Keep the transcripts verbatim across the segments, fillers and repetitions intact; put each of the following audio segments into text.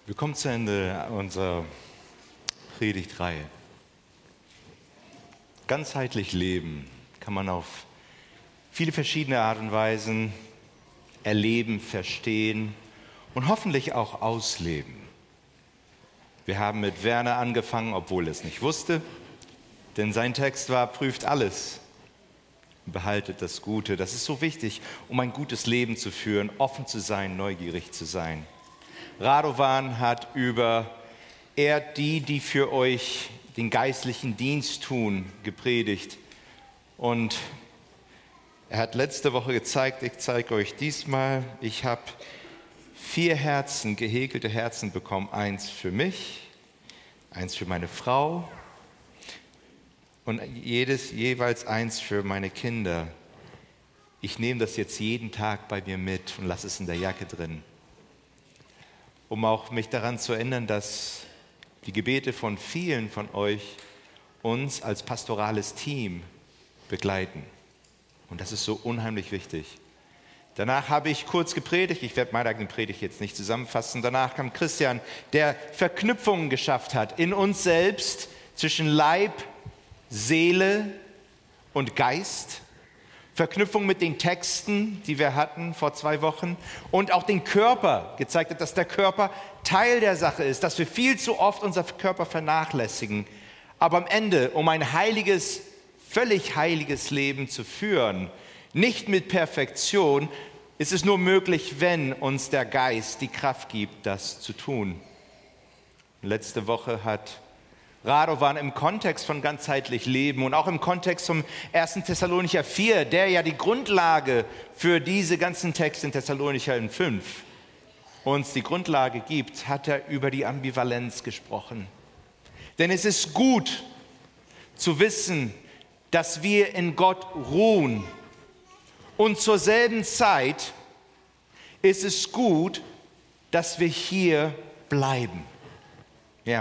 Wir kommen zu Ende unserer Predigtreihe. Ganzheitlich leben kann man auf viele verschiedene Art und Weisen erleben, verstehen und hoffentlich auch ausleben. Wir haben mit Werner angefangen, obwohl er es nicht wusste, denn sein Text war: prüft alles, behaltet das Gute. Das ist so wichtig, um ein gutes Leben zu führen, offen zu sein, neugierig zu sein. Radovan hat über ehrt die, die für euch den geistlichen Dienst tun, gepredigt. Und er hat letzte Woche gezeigt, ich zeige euch diesmal, ich habe vier Herzen, gehäkelte Herzen bekommen. Eins für mich, eins für meine Frau und jedes, jeweils eins für meine Kinder. Ich nehme das jetzt jeden Tag bei mir mit und lasse es in der Jacke drin, um auch mich daran zu erinnern, dass die Gebete von vielen von euch uns als pastorales Team begleiten. Und das ist so unheimlich wichtig. Danach habe ich kurz gepredigt. Ich werde meine eigene Predigt jetzt nicht zusammenfassen. Danach kam Christian, der Verknüpfungen geschafft hat in uns selbst zwischen Leib, Seele und Geist. Verknüpfung mit den Texten, die wir hatten vor zwei Wochen, und auch den Körper gezeigt hat, dass der Körper Teil der Sache ist, dass wir viel zu oft unseren Körper vernachlässigen. Aber am Ende, um ein heiliges, völlig heiliges Leben zu führen, nicht mit Perfektion, ist es nur möglich, wenn uns der Geist die Kraft gibt, das zu tun. Letzte Woche hat Radovan im Kontext von ganzheitlich Leben und auch im Kontext zum ersten Thessalonicher vier, der ja die Grundlage für diese ganzen Texte in Thessalonicher fünf uns die Grundlage gibt, hat er über die Ambivalenz gesprochen. Denn es ist gut zu wissen, dass wir in Gott ruhen, und zur selben Zeit ist es gut, dass wir hier bleiben. Ja.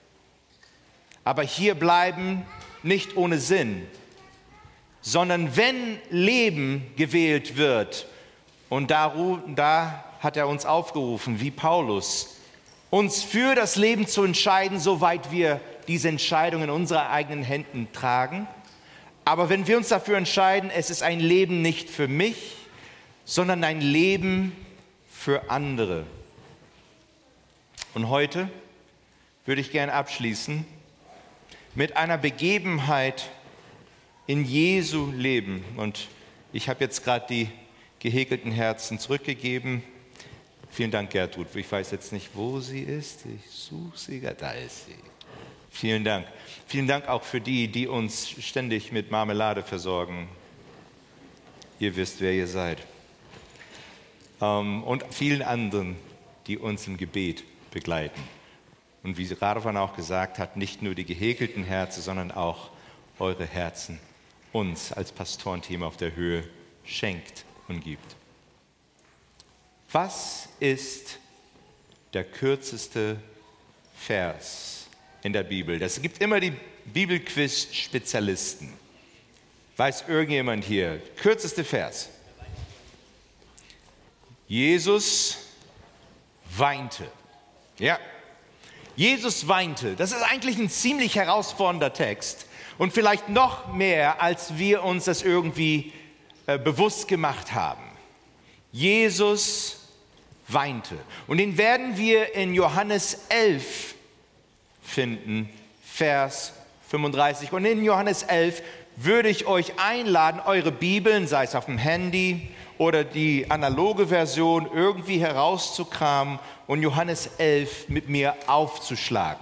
Aber hier bleiben nicht ohne Sinn, sondern wenn Leben gewählt wird, und da, da hat er uns aufgerufen, wie Paulus, uns für das Leben zu entscheiden, soweit wir diese Entscheidung in unseren eigenen Händen tragen. Aber wenn wir uns dafür entscheiden, es ist ein Leben nicht für mich, sondern ein Leben für andere. Und heute würde ich gerne abschließen mit einer Begebenheit in Jesu Leben. Und ich habe jetzt gerade die gehäkelten Herzen zurückgegeben. Vielen Dank, Gertrud. Ich weiß jetzt nicht, wo sie ist. Ich suche sie. Da ist sie. Vielen Dank. Vielen Dank auch für die, die uns ständig mit Marmelade versorgen. Ihr wisst, wer ihr seid. Und vielen anderen, die uns im Gebet begleiten. Und wie Radovan auch gesagt hat, nicht nur die gehäkelten Herzen, sondern auch eure Herzen uns als Pastorenteam auf der Höhe schenkt und gibt. Was ist der kürzeste Vers in der Bibel? Es gibt immer die Bibelquiz-Spezialisten. Weiß irgendjemand hier? Kürzeste Vers. Jesus weinte. Ja. Jesus weinte. Das ist eigentlich ein ziemlich herausfordernder Text. Und vielleicht noch mehr, als wir uns das irgendwie äh, bewusst gemacht haben. Jesus weinte. Und den werden wir in Johannes elf finden, Vers fünfunddreißig. Und in Johannes elf würde ich euch einladen, eure Bibeln, sei es auf dem Handy oder die analoge Version, irgendwie herauszukramen und Johannes elf mit mir aufzuschlagen.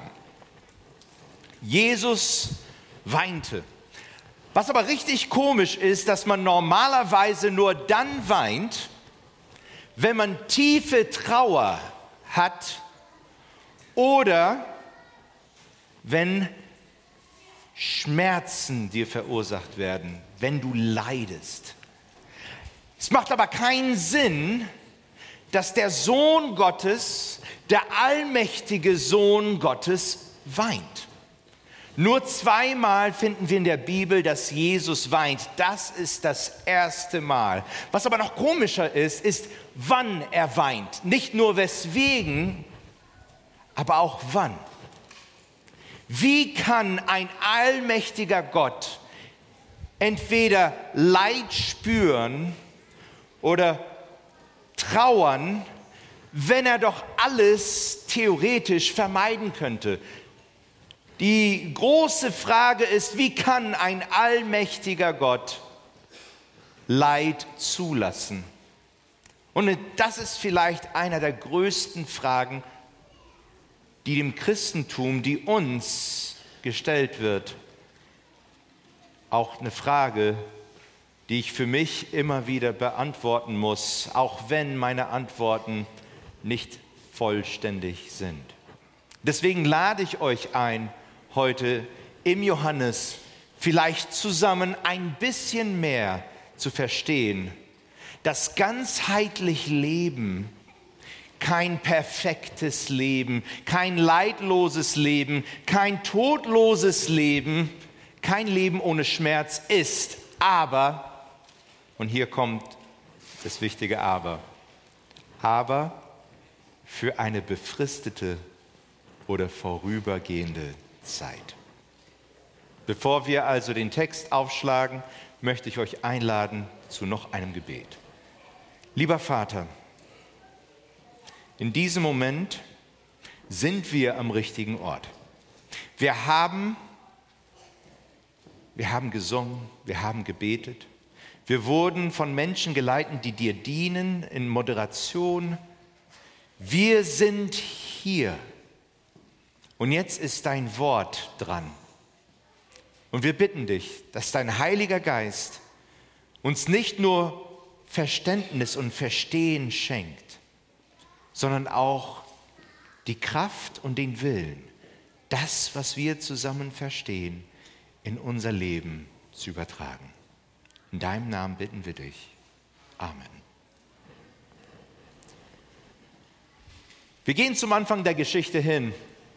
Jesus weinte. Was aber richtig komisch ist, dass man normalerweise nur dann weint, wenn man tiefe Trauer hat oder wenn Schmerzen dir verursacht werden, wenn du leidest. Es macht aber keinen Sinn, dass der Sohn Gottes, der allmächtige Sohn Gottes, weint. Nur zweimal finden wir in der Bibel, dass Jesus weint. Das ist das erste Mal. Was aber noch komischer ist, ist, wann er weint. Nicht nur weswegen, aber auch wann. Wie kann ein allmächtiger Gott entweder Leid spüren oder trauern, wenn er doch alles theoretisch vermeiden könnte? Die große Frage ist, wie kann ein allmächtiger Gott Leid zulassen? Und das ist vielleicht einer der größten Fragen, die dem Christentum, die uns gestellt wird. Auch eine Frage, die ich für mich immer wieder beantworten muss, auch wenn meine Antworten nicht vollständig sind. Deswegen lade ich euch ein, heute im Johannes vielleicht zusammen ein bisschen mehr zu verstehen, dass ganzheitlich Leben kein perfektes Leben, kein leidloses Leben, kein todloses Leben, kein Leben ohne Schmerz ist. Aber, und hier kommt das wichtige Aber, aber für eine befristete oder vorübergehende Zeit. Bevor wir also den Text aufschlagen, möchte ich euch einladen zu noch einem Gebet. Lieber Vater, in diesem Moment sind wir am richtigen Ort. Wir haben, wir haben gesungen, wir haben gebetet. Wir wurden von Menschen geleitet, die dir dienen in Moderation. Wir sind hier. Und jetzt ist dein Wort dran. Und wir bitten dich, dass dein Heiliger Geist uns nicht nur Verständnis und Verstehen schenkt, sondern auch die Kraft und den Willen, das, was wir zusammen verstehen, in unser Leben zu übertragen. In deinem Namen bitten wir dich. Amen. Wir gehen zum Anfang der Geschichte hin.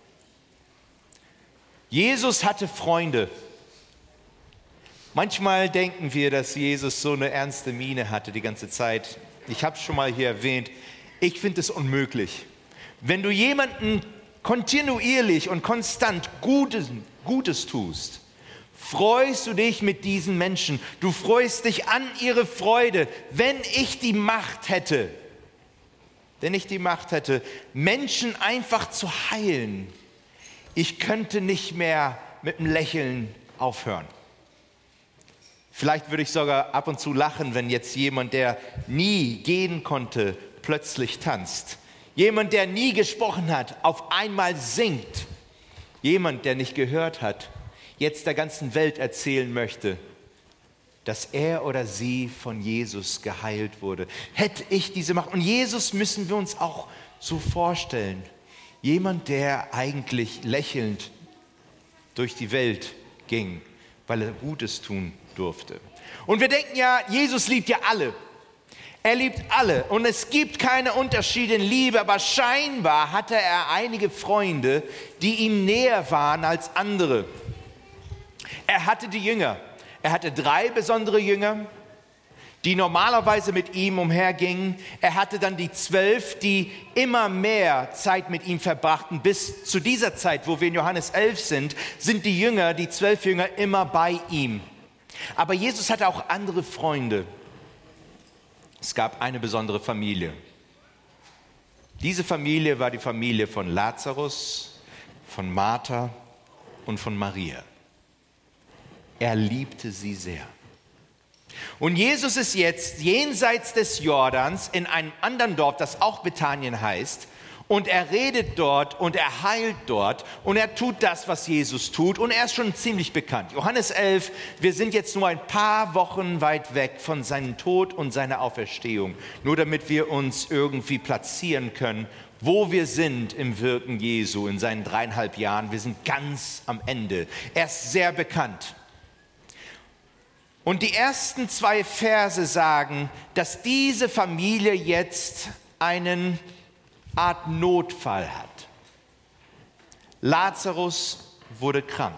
Jesus hatte Freunde. Manchmal denken wir, dass Jesus so eine ernste Miene hatte die ganze Zeit. Ich habe es schon mal hier erwähnt. Ich finde es unmöglich. Wenn du jemandem kontinuierlich und konstant Gutes, Gutes tust, freust du dich mit diesen Menschen. Du freust dich an ihre Freude. Wenn ich die Macht hätte, wenn ich die Macht hätte, Menschen einfach zu heilen, ich könnte nicht mehr mit dem Lächeln aufhören. Vielleicht würde ich sogar ab und zu lachen, wenn jetzt jemand, der nie gehen konnte, plötzlich tanzt. Jemand, der nie gesprochen hat, auf einmal singt. Jemand, der nicht gehört hat, jetzt der ganzen Welt erzählen möchte, dass er oder sie von Jesus geheilt wurde. Hätte ich diese Macht. Und Jesus müssen wir uns auch so vorstellen. Jemand, der eigentlich lächelnd durch die Welt ging, weil er Gutes tun durfte. Und wir denken ja, Jesus liebt ja alle. Er liebt alle und es gibt keine Unterschiede in Liebe, aber scheinbar hatte er einige Freunde, die ihm näher waren als andere. Er hatte die Jünger. Er hatte drei besondere Jünger, die normalerweise mit ihm umhergingen. Er hatte dann die zwölf, die immer mehr Zeit mit ihm verbrachten. Bis zu dieser Zeit, wo wir in Johannes elf sind, sind die Jünger, die zwölf Jünger, immer bei ihm. Aber Jesus hatte auch andere Freunde. Es gab eine besondere Familie. Diese Familie war die Familie von Lazarus, von Martha und von Maria. Er liebte sie sehr. Und Jesus ist jetzt jenseits des Jordans in einem anderen Dorf, das auch Bethanien heißt. Und er redet dort und er heilt dort und er tut das, was Jesus tut. Und er ist schon ziemlich bekannt. Johannes elf, wir sind jetzt nur ein paar Wochen weit weg von seinem Tod und seiner Auferstehung. Nur damit wir uns irgendwie platzieren können, wo wir sind im Wirken Jesu in seinen dreieinhalb Jahren. Wir sind ganz am Ende. Er ist sehr bekannt. Und die ersten zwei Verse sagen, dass diese Familie jetzt einen Art Notfall hat. Lazarus wurde krank.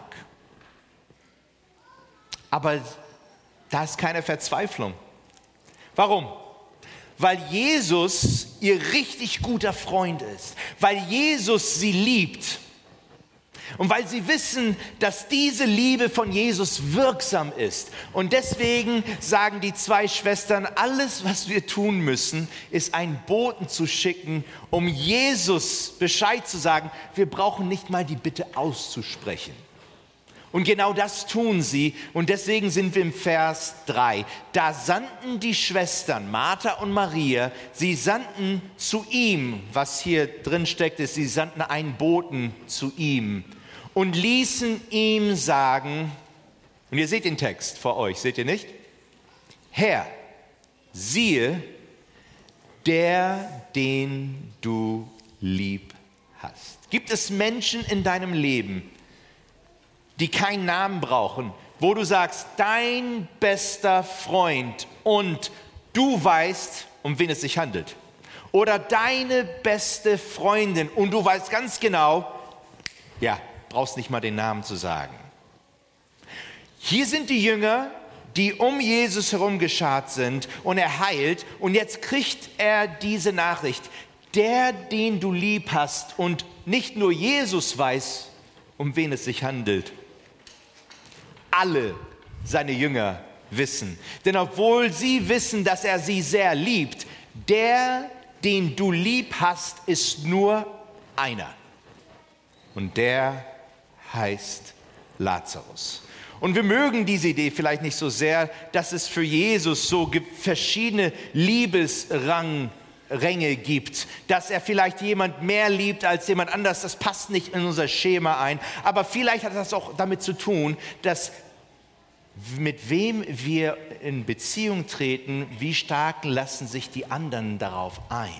Aber da ist keine Verzweiflung. Warum? weil Jesus ihr richtig guter Freund ist, weil Jesus sie liebt und weil sie wissen, dass diese Liebe von Jesus wirksam ist. Und deswegen sagen die zwei Schwestern, alles, was wir tun müssen, ist einen Boten zu schicken, um Jesus Bescheid zu sagen. Wir brauchen nicht mal die Bitte auszusprechen. Und genau das tun sie. Und deswegen sind wir im Vers drei. Da sandten die Schwestern, Martha und Maria, sie sandten zu ihm, was hier drin steckt, ist, sie sandten einen Boten zu ihm und ließen ihm sagen, und ihr seht den Text vor euch, seht ihr nicht? Herr, siehe, der, den du lieb hast. Gibt es Menschen in deinem Leben, die keinen Namen brauchen, wo du sagst, dein bester Freund und du weißt, um wen es sich handelt. Oder deine beste Freundin und du weißt ganz genau, ja, brauchst nicht mal den Namen zu sagen. Hier sind die Jünger, die um Jesus herum geschart sind und er heilt und jetzt kriegt er diese Nachricht, der, den du lieb hast und nicht nur Jesus weiß, um wen es sich handelt. Alle seine Jünger wissen. Denn obwohl sie wissen, dass er sie sehr liebt, der, den du lieb hast, ist nur einer. Und der heißt Lazarus. Und wir mögen diese Idee vielleicht nicht so sehr, dass es für Jesus so verschiedene Liebesrang Ränge gibt, dass er vielleicht jemand mehr liebt als jemand anders, das passt nicht in unser Schema ein. Aber vielleicht hat das auch damit zu tun, dass mit wem wir in Beziehung treten, wie stark lassen sich die anderen darauf ein.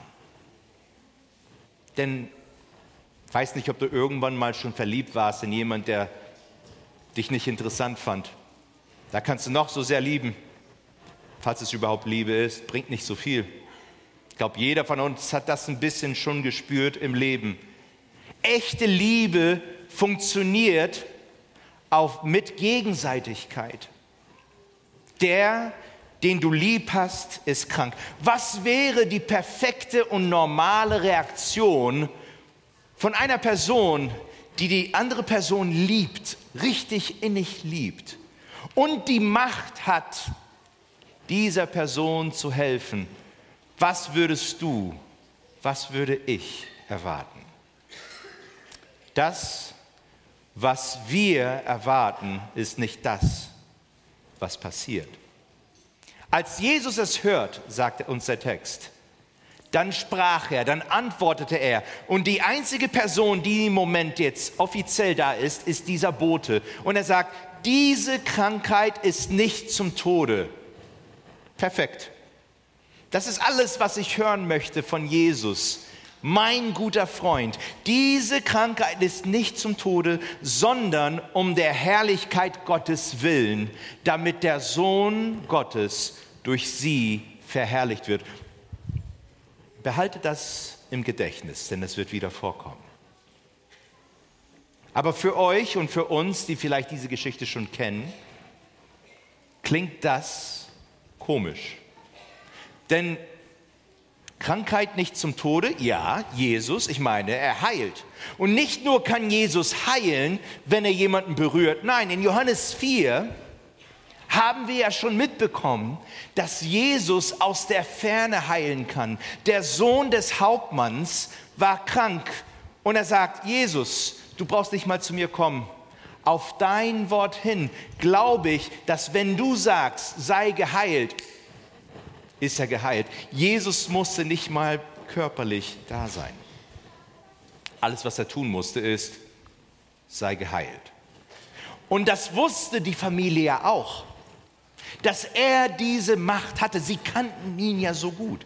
Denn ich weiß nicht, ob du irgendwann mal schon verliebt warst in jemanden, der dich nicht interessant fand. Da kannst du noch so sehr lieben, falls es überhaupt Liebe ist, bringt nicht so viel. Ich glaube, jeder von uns hat das ein bisschen schon gespürt im Leben. Echte Liebe funktioniert auf, mit Gegenseitigkeit. Der, den du lieb hast, ist krank. Was wäre die perfekte und normale Reaktion von einer Person, die die andere Person liebt, richtig innig liebt und die Macht hat, dieser Person zu helfen? Was würdest du, was würde ich erwarten? Das, was wir erwarten, ist nicht das, was passiert. Als Jesus es hört, sagt uns der Text, dann sprach er, dann antwortete er. Und die einzige Person, die im Moment jetzt offiziell da ist, ist dieser Bote. Und er sagt, diese Krankheit ist nicht zum Tode. Perfekt. Das ist alles, was ich hören möchte von Jesus. Mein guter Freund, diese Krankheit ist nicht zum Tode, sondern um der Herrlichkeit Gottes willen, damit der Sohn Gottes durch sie verherrlicht wird. Behalte das im Gedächtnis, denn es wird wieder vorkommen. Aber für euch und für uns, die vielleicht diese Geschichte schon kennen, klingt das komisch. Denn Krankheit nicht zum Tode, ja, Jesus, ich meine, er heilt. Und nicht nur kann Jesus heilen, wenn er jemanden berührt. Nein, in Johannes vier haben wir ja schon mitbekommen, dass Jesus aus der Ferne heilen kann. Der Sohn des Hauptmanns war krank und er sagt, Jesus, du brauchst nicht mal zu mir kommen. Auf dein Wort hin glaube ich, dass wenn du sagst, sei geheilt, ist er geheilt. Jesus musste nicht mal körperlich da sein. Alles, was er tun musste, ist, sei geheilt. Und das wusste die Familie ja auch, dass er diese Macht hatte. Sie kannten ihn ja so gut.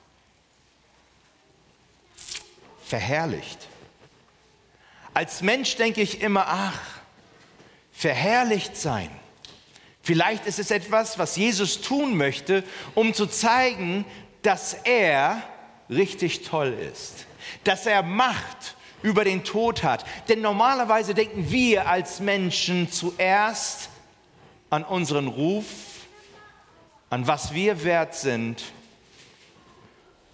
Verherrlicht. Als Mensch denke ich immer, ach, verherrlicht sein. Vielleicht ist es etwas, was Jesus tun möchte, um zu zeigen, dass er richtig toll ist, dass er Macht über den Tod hat. Denn normalerweise denken wir als Menschen zuerst an unseren Ruf, an was wir wert sind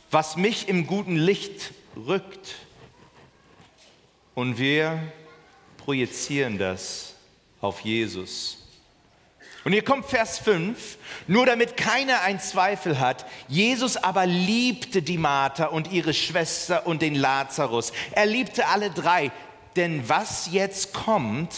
was mich im guten Licht rückt. Und wir projizieren das auf Jesus. Und hier kommt Vers fünf, nur damit keiner einen Zweifel hat. Jesus aber liebte die Martha und ihre Schwester und den Lazarus. Er liebte alle drei, denn was jetzt kommt,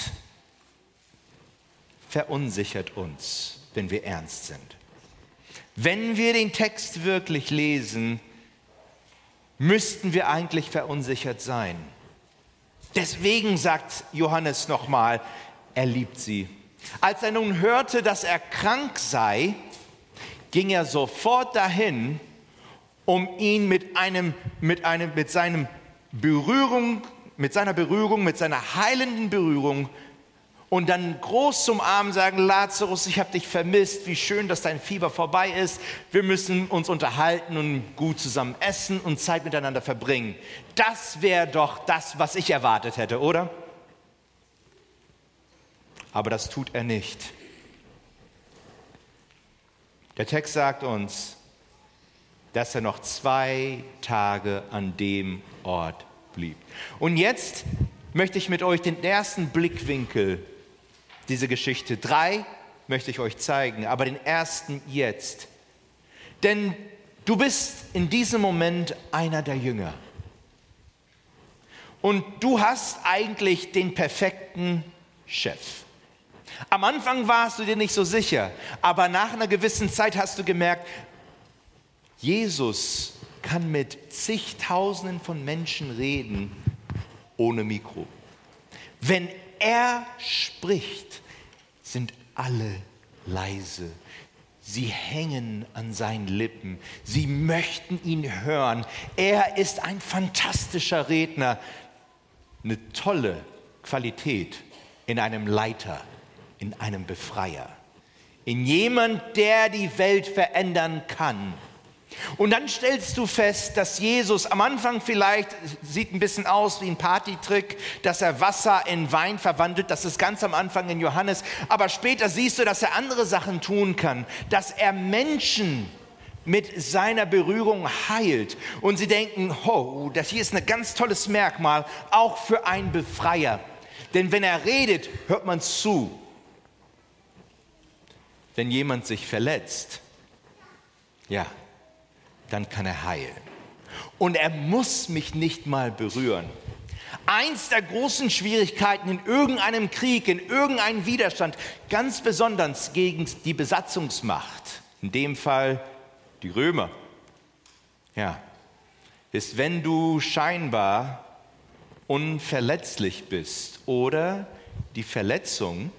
verunsichert uns, wenn wir ernst sind. Wenn wir den Text wirklich lesen, müssten wir eigentlich verunsichert sein. Deswegen sagt Johannes nochmal, er liebt sie. Als er nun hörte, dass er krank sei, ging er sofort dahin, um ihn mit einem, mit einem, mit seinem Berührung, mit seiner Berührung, mit seiner heilenden Berührung und dann groß zum Arm sagen, Lazarus, ich habe dich vermisst, wie schön, dass dein Fieber vorbei ist. Wir müssen uns unterhalten und gut zusammen essen und Zeit miteinander verbringen. Das wäre doch das, was ich erwartet hätte, oder? Aber das tut er nicht. Der Text sagt uns, dass er noch zwei Tage an dem Ort blieb. Und jetzt möchte ich mit euch den ersten Blickwinkel dieser Geschichte, drei möchte ich euch zeigen, aber den ersten jetzt. Denn du bist in diesem Moment einer der Jünger. Und du hast eigentlich den perfekten Chef. Am Anfang warst du dir nicht so sicher, aber nach einer gewissen Zeit hast du gemerkt, Jesus kann mit zigtausenden von Menschen reden ohne Mikro. Wenn er spricht, sind alle leise. Sie hängen an seinen Lippen. Sie möchten ihn hören. Er ist ein fantastischer Redner. Eine tolle Qualität in einem Leiter, in einem Befreier, in jemand, der die Welt verändern kann. Und dann stellst du fest, dass Jesus am Anfang vielleicht, sieht ein bisschen aus wie ein Partytrick, dass er Wasser in Wein verwandelt, das ist ganz am Anfang in Johannes, aber später siehst du, dass er andere Sachen tun kann, dass er Menschen mit seiner Berührung heilt und sie denken, oh, das hier ist ein ganz tolles Merkmal, auch für einen Befreier. Denn wenn er redet, hört man zu. Wenn jemand sich verletzt, ja, dann kann er heilen. Und er muss mich nicht mal berühren. Eins der großen Schwierigkeiten in irgendeinem Krieg, in irgendeinem Widerstand, ganz besonders gegen die Besatzungsmacht, in dem Fall die Römer, ja, ist, wenn du scheinbar unverletzlich bist oder die Verletzung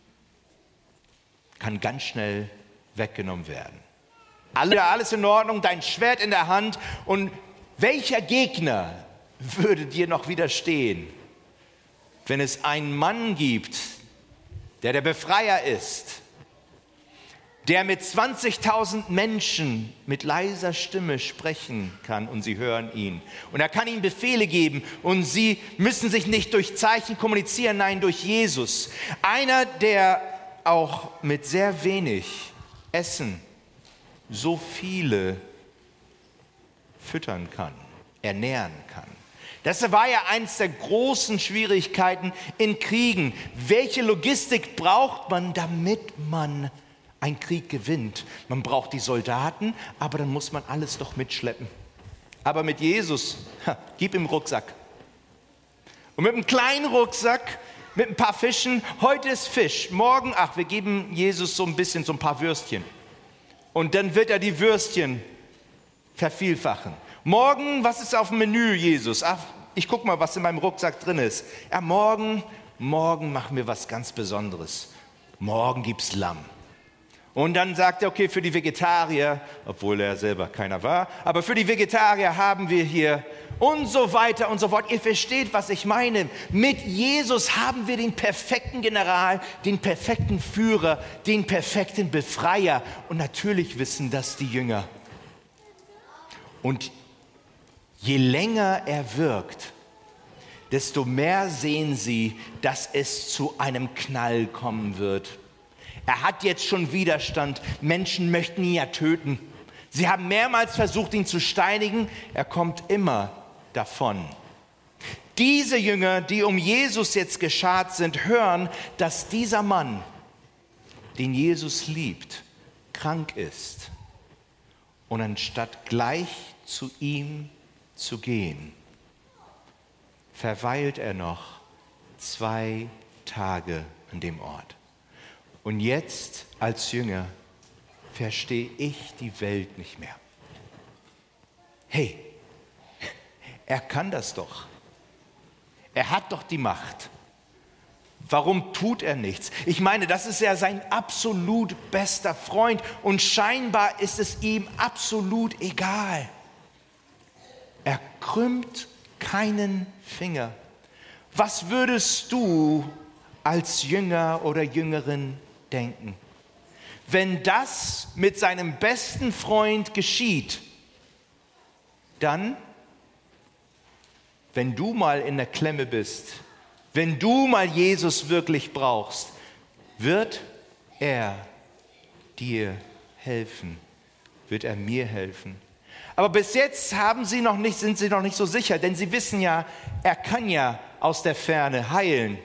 kann ganz schnell weggenommen werden. Alles in Ordnung, dein Schwert in der Hand. Und welcher Gegner würde dir noch widerstehen, wenn es einen Mann gibt, der der Befreier ist, der mit zwanzigtausend Menschen mit leiser Stimme sprechen kann und sie hören ihn. Und er kann ihnen Befehle geben und sie müssen sich nicht durch Zeichen kommunizieren, nein, durch Jesus. Einer, der auch mit sehr wenig Essen so viele füttern kann, ernähren kann. Das war ja eines der großen Schwierigkeiten in Kriegen. Welche Logistik braucht man, damit man einen Krieg gewinnt? Man braucht die Soldaten, aber dann muss man alles doch mitschleppen. Aber mit Jesus, ha, gib ihm Rucksack. Und mit einem kleinen Rucksack, mit ein paar Fischen, heute ist Fisch, morgen, ach, wir geben Jesus so ein bisschen, so ein paar Würstchen. Und dann wird er die Würstchen vervielfachen. Morgen, was ist auf dem Menü, Jesus? Ach, ich guck mal, was in meinem Rucksack drin ist. Ja, morgen, morgen machen wir was ganz Besonderes. Morgen gibt's Lamm. Und dann sagt er, okay, für die Vegetarier, obwohl er selber keiner war, aber für die Vegetarier haben wir hier und so weiter und so fort. Ihr versteht, was ich meine. Mit Jesus haben wir den perfekten General, den perfekten Führer, den perfekten Befreier. Und natürlich wissen das die Jünger. Und je länger er wirkt, desto mehr sehen sie, dass es zu einem Knall kommen wird. Er hat jetzt schon Widerstand. Menschen möchten ihn ja töten. Sie haben mehrmals versucht, ihn zu steinigen. Er kommt immer davon. Diese Jünger, die um Jesus jetzt geschart sind, hören, dass dieser Mann, den Jesus liebt, krank ist. Und anstatt gleich zu ihm zu gehen, verweilt er noch zwei Tage an dem Ort. Und jetzt als Jünger verstehe ich die Welt nicht mehr. Hey, er kann das doch. Er hat doch die Macht. Warum tut er nichts? Ich meine, das ist ja sein absolut bester Freund und scheinbar ist es ihm absolut egal. Er krümmt keinen Finger. Was würdest du als Jünger oder Jüngerin denken, wenn das mit seinem besten Freund geschieht? Dann, wenn du mal in der Klemme bist, wenn du mal Jesus wirklich brauchst, wird er dir helfen, wird er mir helfen. Aber bis jetzt haben sie noch nicht, sind sie noch nicht so sicher, denn sie wissen ja, er kann ja aus der Ferne heilen.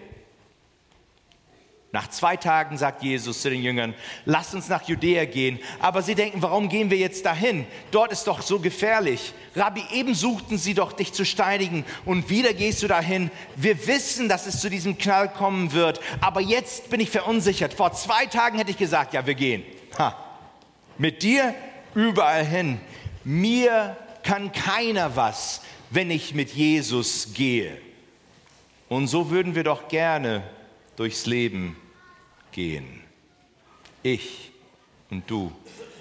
Nach zwei Tagen sagt Jesus zu den Jüngern, lasst uns nach Judäa gehen. Aber sie denken, warum gehen wir jetzt dahin? Dort ist doch so gefährlich. Rabbi, eben suchten sie doch, dich zu steinigen. Und wieder gehst du dahin. Wir wissen, dass es zu diesem Knall kommen wird. Aber jetzt bin ich verunsichert. Vor zwei Tagen hätte ich gesagt, ja, wir gehen. Ha. Mit dir überall hin. Mir kann keiner was, wenn ich mit Jesus gehe. Und so würden wir doch gerne durchs Leben gehen. Ich und du.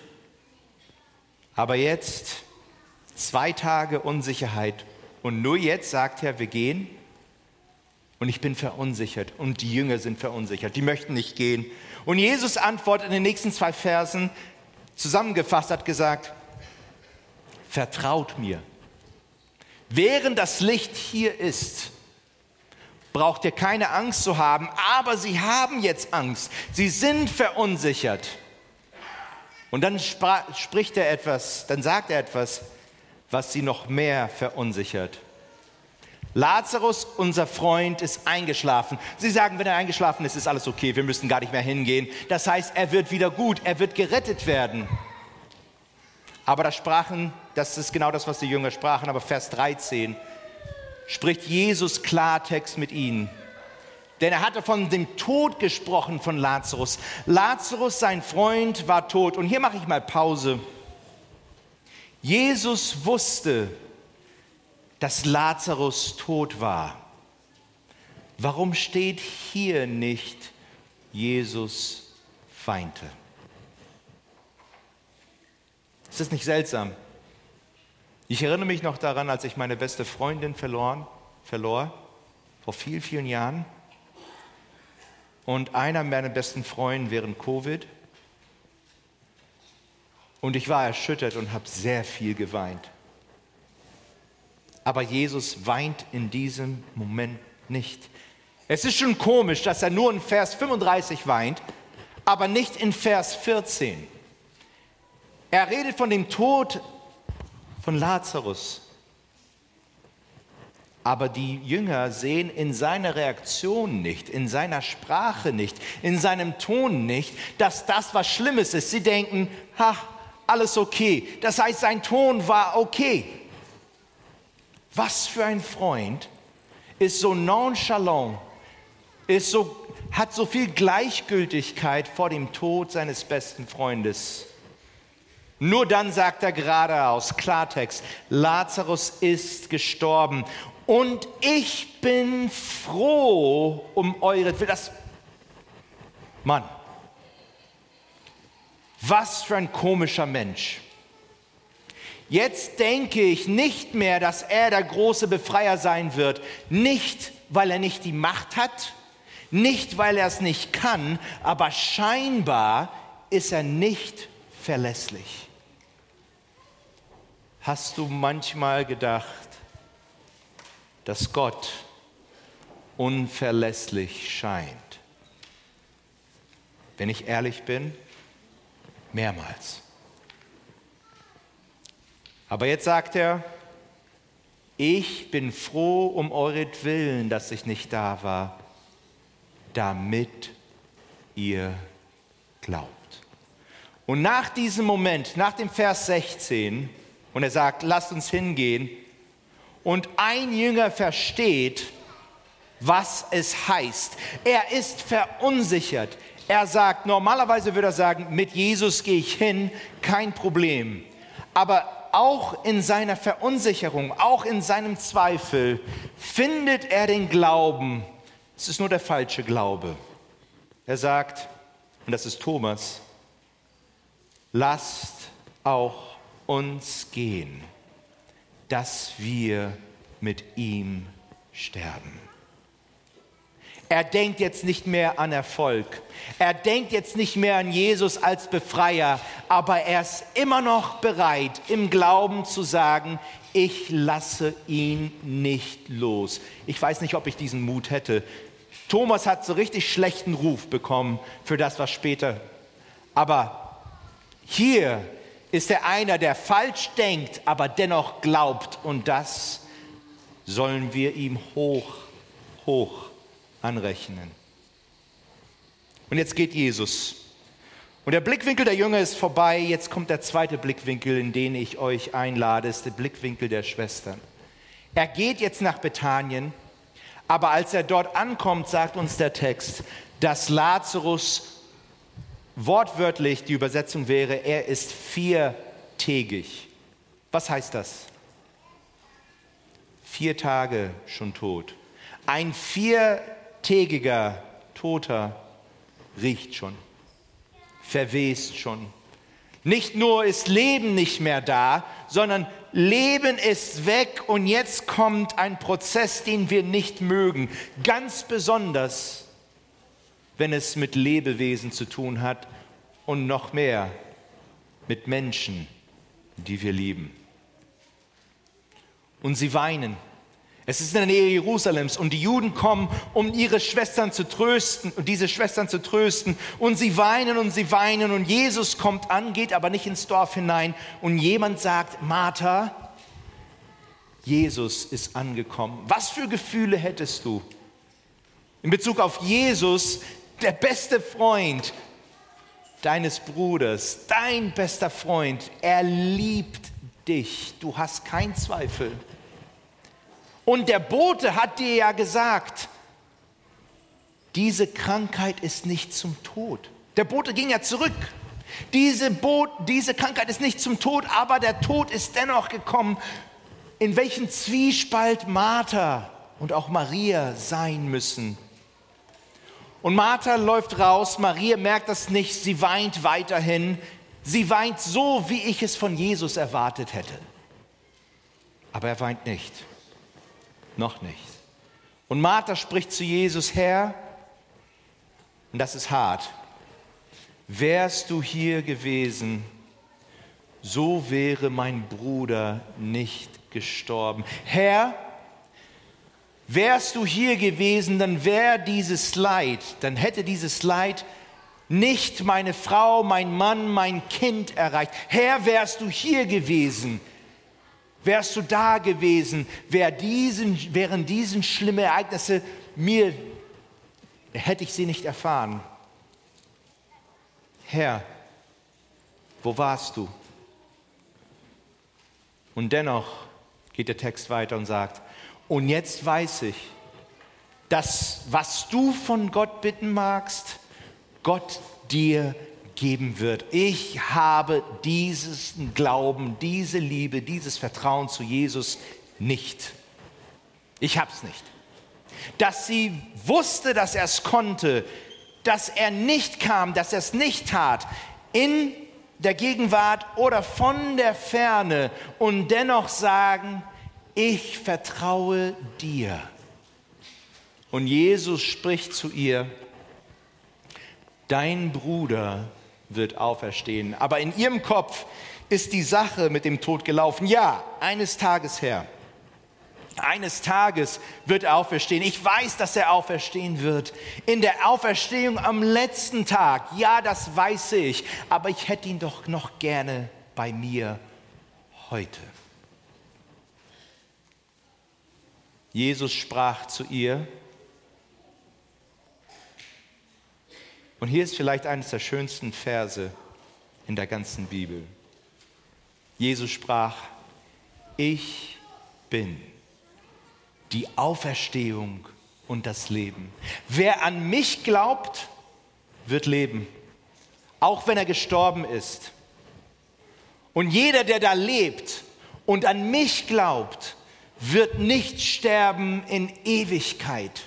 Aber jetzt zwei Tage Unsicherheit und nur jetzt sagt er, wir gehen und ich bin verunsichert und die Jünger sind verunsichert, die möchten nicht gehen. Und Jesus antwortet in den nächsten zwei Versen, zusammengefasst hat gesagt, vertraut mir. Während das Licht hier ist, braucht ihr keine Angst zu haben, aber sie haben jetzt Angst. Sie sind verunsichert. Und dann spra- spricht er etwas, dann sagt er etwas, was sie noch mehr verunsichert. Lazarus, unser Freund, ist eingeschlafen. Sie sagen, wenn er eingeschlafen ist, ist alles okay, wir müssen gar nicht mehr hingehen. Das heißt, er wird wieder gut, er wird gerettet werden. Aber das sprachen, das ist genau das, was die Jünger sprachen, aber Vers dreizehn spricht Jesus Klartext mit ihnen. Denn er hatte von dem Tod gesprochen von Lazarus. Lazarus, sein Freund, war tot. Und hier mache ich mal Pause. Jesus wusste, dass Lazarus tot war. Warum steht hier nicht, Jesus weinte? Ist das nicht seltsam? Ich erinnere mich noch daran, als ich meine beste Freundin verloren, verlor, vor vielen, vielen Jahren. Und einer meiner besten Freunde während Covid. Und ich war erschüttert und habe sehr viel geweint. Aber Jesus weint in diesem Moment nicht. Es ist schon komisch, dass er nur in Vers fünfunddreißig weint, aber nicht in Vers vierzehn. Er redet von dem Tod von Lazarus. Aber die Jünger sehen in seiner Reaktion nicht, in seiner Sprache nicht, in seinem Ton nicht, dass das was Schlimmes ist. Sie denken, ha, alles okay. Das heißt, sein Ton war okay. Was für ein Freund ist so nonchalant, ist so, hat so viel Gleichgültigkeit vor dem Tod seines besten Freundes. Nur dann sagt er geradeaus, Klartext, Lazarus ist gestorben und ich bin froh um eure Willen. Das, Mann, was für ein komischer Mensch. Jetzt denke ich nicht mehr, dass er der große Befreier sein wird. Nicht, weil er nicht die Macht hat, nicht, weil er es nicht kann, aber scheinbar ist er nicht verlässlich. Hast du manchmal gedacht, dass Gott unverlässlich scheint? Wenn ich ehrlich bin, mehrmals. Aber jetzt sagt er, ich bin froh um euretwillen, dass ich nicht da war, damit ihr glaubt. Und nach diesem Moment, nach dem Vers sechzehn, und er sagt, lasst uns hingehen, und ein Jünger versteht, was es heißt. Er ist verunsichert. Er sagt, normalerweise würde er sagen, mit Jesus gehe ich hin, kein Problem. Aber auch in seiner Verunsicherung, auch in seinem Zweifel, findet er den Glauben. Es ist nur der falsche Glaube. Er sagt, und das ist Thomas, lasst auch uns gehen, dass wir mit ihm sterben. Er denkt jetzt nicht mehr an Erfolg. Er denkt jetzt nicht mehr an Jesus als Befreier, aber er ist immer noch bereit, im Glauben zu sagen, ich lasse ihn nicht los. Ich weiß nicht, ob ich diesen Mut hätte. Thomas hat so richtig schlechten Ruf bekommen für das, was später. Aber hier ist er einer, der falsch denkt, aber dennoch glaubt. Und das sollen wir ihm hoch, hoch anrechnen. Und jetzt geht Jesus. Und der Blickwinkel der Jünger ist vorbei. Jetzt kommt der zweite Blickwinkel, in den ich euch einlade. Das ist der Blickwinkel der Schwestern. Er geht jetzt nach Bethanien, aber als er dort ankommt, sagt uns der Text, dass Lazarus, wortwörtlich die Übersetzung wäre, er ist viertägig. Was heißt das? Vier Tage schon tot. Ein viertägiger Toter riecht schon, verwest schon. Nicht nur ist Leben nicht mehr da, sondern Leben ist weg und jetzt kommt ein Prozess, den wir nicht mögen. Ganz besonders, wenn es mit Lebewesen zu tun hat und noch mehr mit Menschen, die wir lieben. Und sie weinen. Es ist in der Nähe Jerusalems und die Juden kommen, um ihre Schwestern zu trösten und diese Schwestern zu trösten. Und sie weinen und sie weinen und Jesus kommt an, geht aber nicht ins Dorf hinein. Und jemand sagt, Martha, Jesus ist angekommen. Was für Gefühle hättest du in Bezug auf Jesus, der beste Freund deines Bruders, dein bester Freund? Er liebt dich, du hast keinen Zweifel. Und der Bote hat dir ja gesagt, diese Krankheit ist nicht zum Tod. Der Bote ging ja zurück. Diese, Bo- diese Krankheit ist nicht zum Tod, aber der Tod ist dennoch gekommen. In welchem Zwiespalt Martha und auch Maria sein müssen. Und Martha läuft raus, Maria merkt das nicht, sie weint weiterhin. Sie weint so, wie ich es von Jesus erwartet hätte. Aber er weint nicht. Noch nicht. Und Martha spricht zu Jesus, Herr, und das ist hart, wärst du hier gewesen, so wäre mein Bruder nicht gestorben. Herr, wärst du hier gewesen, dann wäre dieses Leid, dann hätte dieses Leid nicht meine Frau, mein Mann, mein Kind erreicht. Herr, wärst du hier gewesen, wärst du da gewesen, wär diesen, wären diesen schlimmen Ereignisse mir, hätte ich sie nicht erfahren. Herr, wo warst du? Und dennoch geht der Text weiter und sagt, und jetzt weiß ich, dass was du von Gott bitten magst, Gott dir geben wird. Ich habe diesen Glauben, diese Liebe, dieses Vertrauen zu Jesus nicht. Ich habe es nicht. Dass sie wusste, dass er es konnte, dass er nicht kam, dass er es nicht tat, in der Gegenwart oder von der Ferne und dennoch sagen, ich vertraue dir. Und Jesus spricht zu ihr, dein Bruder wird auferstehen. Aber in ihrem Kopf ist die Sache mit dem Tod gelaufen. Ja, eines Tages, Herr, eines Tages wird er auferstehen. Ich weiß, dass er auferstehen wird. In der Auferstehung am letzten Tag. Ja, das weiß ich. Aber ich hätte ihn doch noch gerne bei mir heute. Jesus sprach zu ihr, und hier ist vielleicht eines der schönsten Verse in der ganzen Bibel. Jesus sprach, ich bin die Auferstehung und das Leben. Wer an mich glaubt, wird leben, auch wenn er gestorben ist. Und jeder, der da lebt und an mich glaubt, wird nicht sterben in Ewigkeit.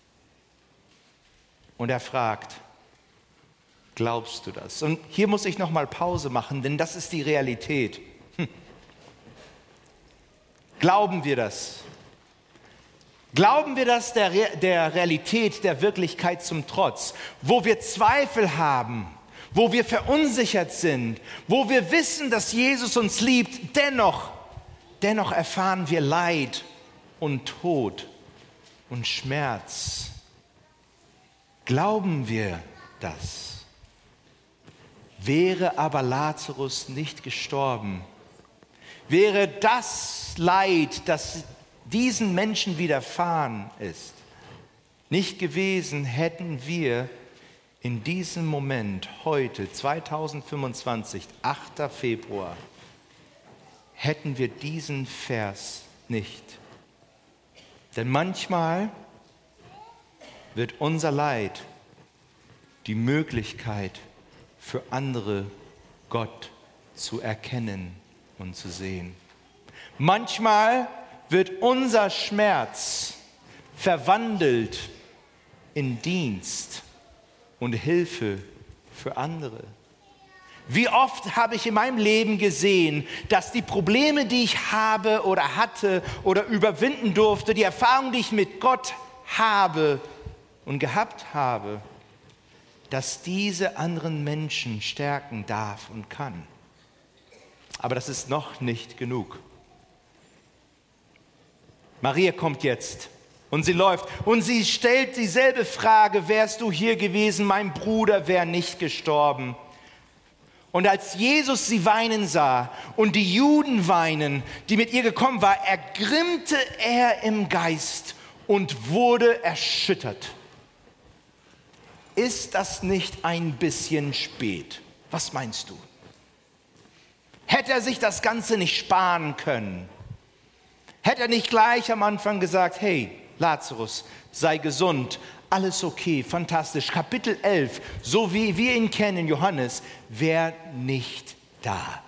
Und er fragt, glaubst du das? Und hier muss ich nochmal Pause machen, denn das ist die Realität. Hm. Glauben wir das? Glauben wir das der, Re- der Realität, der Wirklichkeit zum Trotz, wo wir Zweifel haben, wo wir verunsichert sind, wo wir wissen, dass Jesus uns liebt, dennoch, dennoch erfahren wir Leid und Tod und Schmerz. Glauben wir das? Wäre aber Lazarus nicht gestorben, wäre das Leid, das diesen Menschen widerfahren ist, nicht gewesen, hätten wir in diesem Moment, heute, zweitausendfünfundzwanzig, achter Februar, hätten wir diesen Vers nicht. Denn manchmal wird unser Leid die Möglichkeit für andere, Gott zu erkennen und zu sehen. Manchmal wird unser Schmerz verwandelt in Dienst und Hilfe für andere. Wie oft habe ich in meinem Leben gesehen, dass die Probleme, die ich habe oder hatte oder überwinden durfte, die Erfahrung, die ich mit Gott habe und gehabt habe, dass diese anderen Menschen stärken darf und kann. Aber das ist noch nicht genug. Maria kommt jetzt und sie läuft und sie stellt dieselbe Frage, wärst du hier gewesen, mein Bruder wäre nicht gestorben. Und als Jesus sie weinen sah und die Juden weinen, die mit ihr gekommen waren, ergrimmte er im Geist und wurde erschüttert. Ist das nicht ein bisschen spät? Was meinst du? Hätte er sich das Ganze nicht sparen können? Hätte er nicht gleich am Anfang gesagt, hey, Lazarus, sei gesund, alles okay, fantastisch. Kapitel elf, so wie wir ihn kennen, Johannes, wäre nicht da.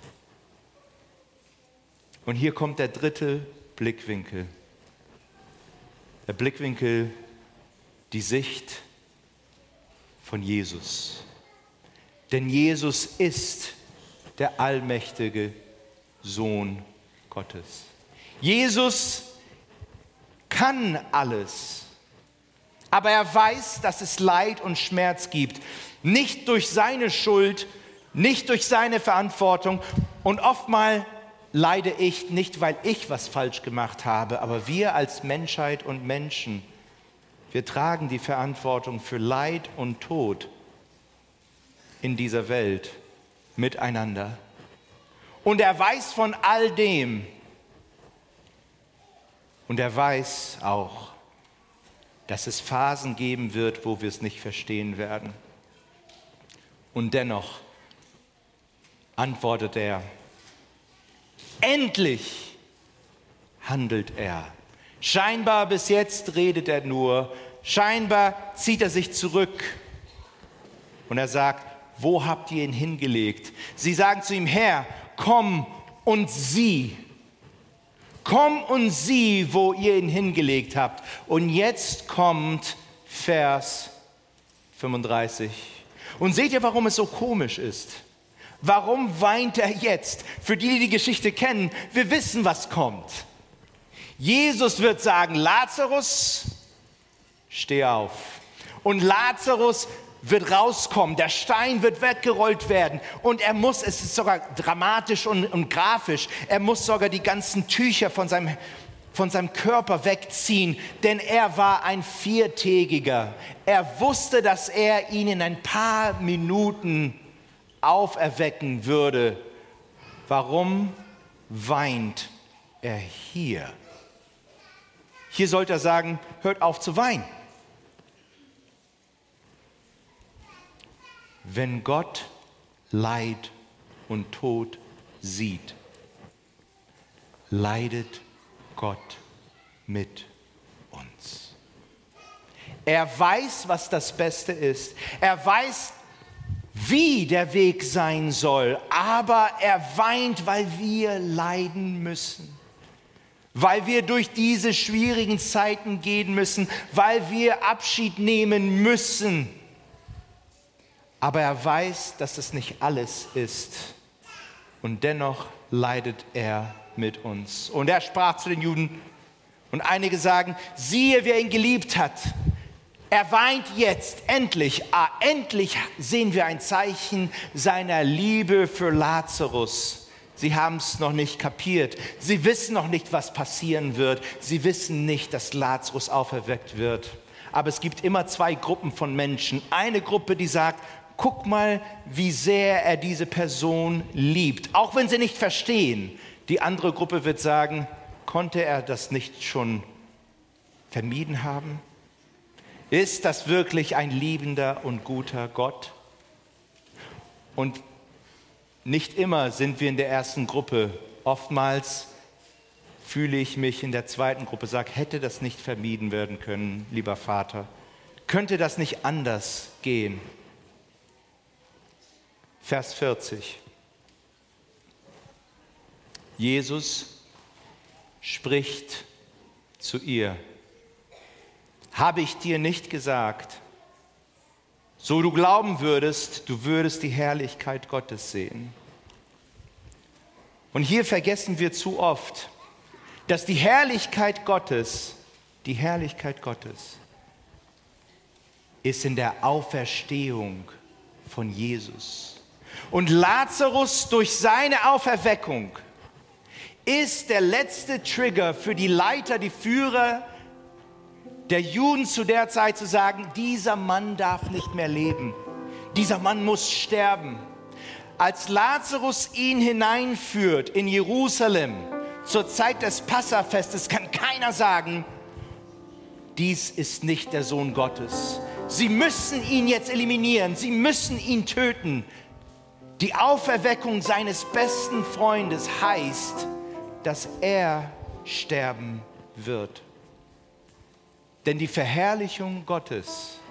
Und hier kommt der dritte Blickwinkel. Der Blickwinkel, die Sicht von Jesus. Denn Jesus ist der allmächtige Sohn Gottes. Jesus kann alles, aber er weiß, dass es Leid und Schmerz gibt. Nicht durch seine Schuld, nicht durch seine Verantwortung. Und oftmals leide ich nicht, weil ich was falsch gemacht habe, aber wir als Menschheit und Menschen, wir tragen die Verantwortung für Leid und Tod in dieser Welt miteinander. Und er weiß von all dem. Und er weiß auch, dass es Phasen geben wird, wo wir es nicht verstehen werden. Und dennoch antwortet er, endlich handelt er. Scheinbar bis jetzt redet er nur, scheinbar zieht er sich zurück. Und er sagt, wo habt ihr ihn hingelegt? Sie sagen zu ihm, Herr, komm und sieh. Komm und sieh, wo ihr ihn hingelegt habt. Und jetzt kommt Vers fünfunddreißig. Und seht ihr, warum es so komisch ist? Warum weint er jetzt? Für die, die die Geschichte kennen, wir wissen, was kommt. Jesus wird sagen, Lazarus, steh auf. Und Lazarus wird rauskommen, der Stein wird weggerollt werden und er muss, es ist sogar dramatisch und, und grafisch, er muss sogar die ganzen Tücher von seinem, von seinem Körper wegziehen, denn er war ein Viertägiger. Er wusste, dass er ihn in ein paar Minuten auferwecken würde. Warum? weint er hier. Hier sollte er sagen, hört auf zu weinen. Wenn Gott Leid und Tod sieht, leidet Gott mit uns. Er weiß, was das Beste ist. Er weiß, wie der Weg sein soll. Aber er weint, weil wir leiden müssen. Weil wir durch diese schwierigen Zeiten gehen müssen. Weil wir Abschied nehmen müssen. Aber er weiß, dass es nicht alles ist. Und dennoch leidet er mit uns. Und er sprach zu den Juden. Und einige sagen, siehe, wer ihn geliebt hat. Er weint jetzt, endlich, ah, endlich sehen wir ein Zeichen seiner Liebe für Lazarus. Sie haben es noch nicht kapiert. Sie wissen noch nicht, was passieren wird. Sie wissen nicht, dass Lazarus auferweckt wird. Aber es gibt immer zwei Gruppen von Menschen. Eine Gruppe, die sagt, guck mal, wie sehr er diese Person liebt, auch wenn sie nicht verstehen. Die andere Gruppe wird sagen, konnte er das nicht schon vermieden haben? Ist das wirklich ein liebender und guter Gott? Und nicht immer sind wir in der ersten Gruppe. Oftmals fühle ich mich in der zweiten Gruppe, sage, hätte das nicht vermieden werden können, lieber Vater? Könnte das nicht anders gehen? Vers vierzig. Jesus spricht zu ihr. Habe ich dir nicht gesagt, so du glauben würdest, du würdest die Herrlichkeit Gottes sehen. Und hier vergessen wir zu oft, dass die Herrlichkeit Gottes, die Herrlichkeit Gottes ist in der Auferstehung von Jesus. Und Lazarus durch seine Auferweckung ist der letzte Trigger für die Leiter, die Führer der Juden zu der Zeit zu sagen, dieser Mann darf nicht mehr leben. Dieser Mann muss sterben. Als Lazarus ihn hineinführt in Jerusalem zur Zeit des Passafestes, kann keiner sagen, dies ist nicht der Sohn Gottes. Sie müssen ihn jetzt eliminieren. Sie müssen ihn töten. Die Auferweckung seines besten Freundes heißt, dass er sterben wird. Denn die Verherrlichung Gottes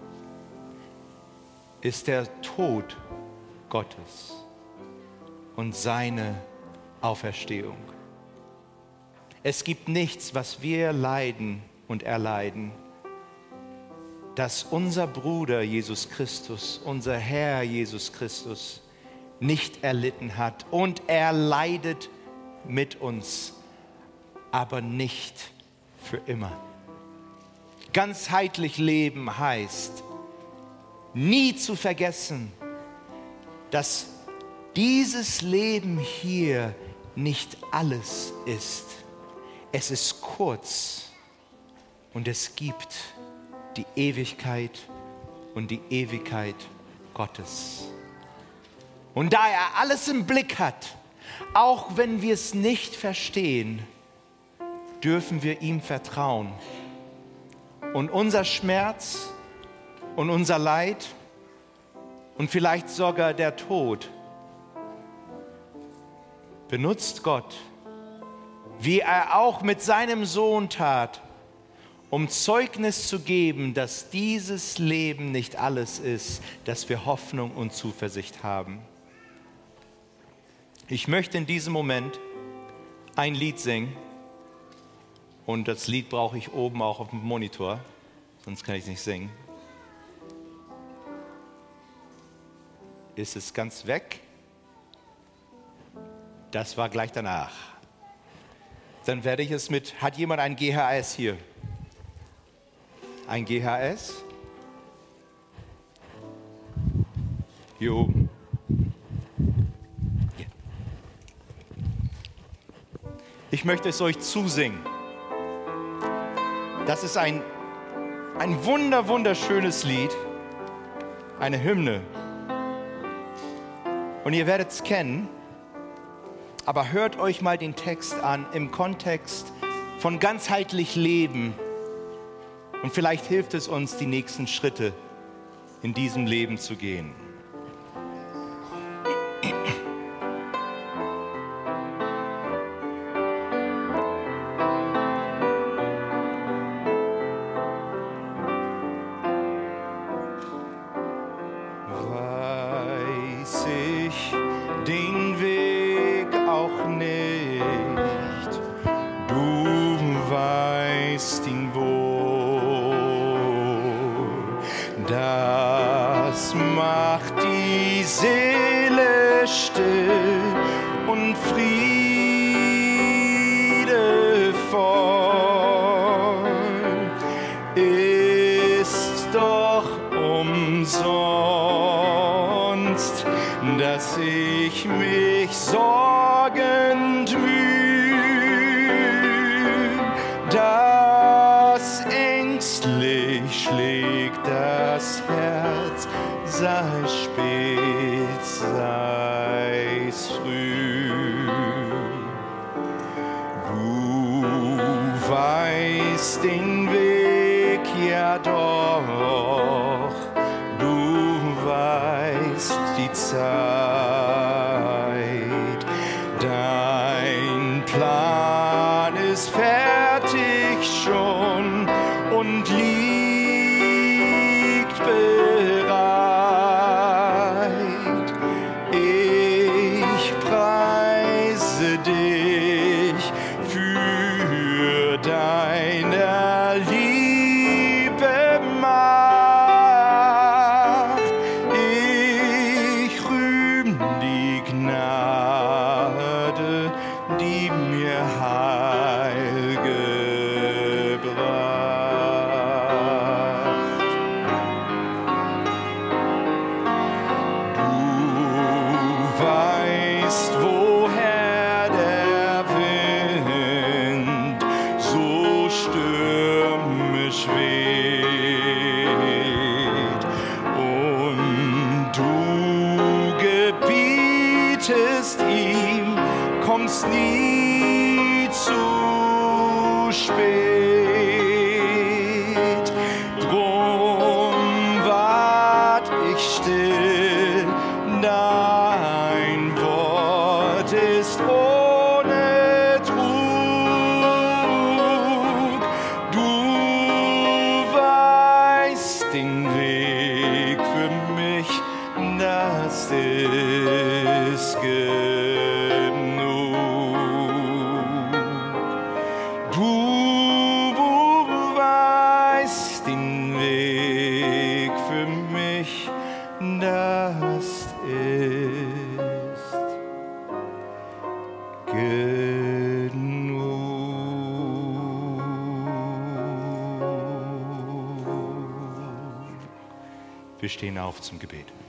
ist der Tod Gottes und seine Auferstehung. Es gibt nichts, was wir leiden und erleiden, dass unser Bruder Jesus Christus, unser Herr Jesus Christus, nicht erlitten hat. Und er leidet mit uns, aber nicht für immer. Ganzheitlich leben heißt, nie zu vergessen, dass dieses Leben hier nicht alles ist. Es ist kurz und es gibt die Ewigkeit und die Ewigkeit Gottes. Und da er alles im Blick hat, auch wenn wir es nicht verstehen, dürfen wir ihm vertrauen. Und unser Schmerz und unser Leid und vielleicht sogar der Tod benutzt Gott, wie er auch mit seinem Sohn tat, um Zeugnis zu geben, dass dieses Leben nicht alles ist, dass wir Hoffnung und Zuversicht haben. Ich möchte in diesem Moment ein Lied singen. Und das Lied brauche ich oben auch auf dem Monitor, sonst kann ich es nicht singen. Ist es ganz weg? Das war gleich danach. Dann werde ich es mit, hat jemand ein G H S hier? Ein G H S? Hier oben. Hier. Ich möchte es euch zusingen. Das ist ein, ein wunder, wunderschönes Lied, eine Hymne. Und ihr werdet es kennen. Aber hört euch mal den Text an im Kontext von ganzheitlich Leben. Und vielleicht hilft es uns, die nächsten Schritte in diesem Leben zu gehen. Weiß ich den Weg auch nicht, du weißt ihn wohl, das macht die Seele still und friedevoll, ist doch umsonst, dass ich mich sorgend müh, dass ängstlich schlägt das Herz, sei spät, sei's früh. Du weißt den Weg ja doch, du weißt die Zeit, dein Plan ist fertig schon und liegt bereit. Ich preise dich für deiner Liebe Macht. Ich rühm die Gnade, die mir Heil gebracht. Du weißt, woher der Wind so stürmisch weht, und du gebietest ihm, kommst nie zu spät. Drum wart ich still, dein Wort ist ohne Trug. Du weißt den Weg für mich, das ist genug. Du weißt den Weg für mich, das ist genug. Wir stehen auf zum Gebet.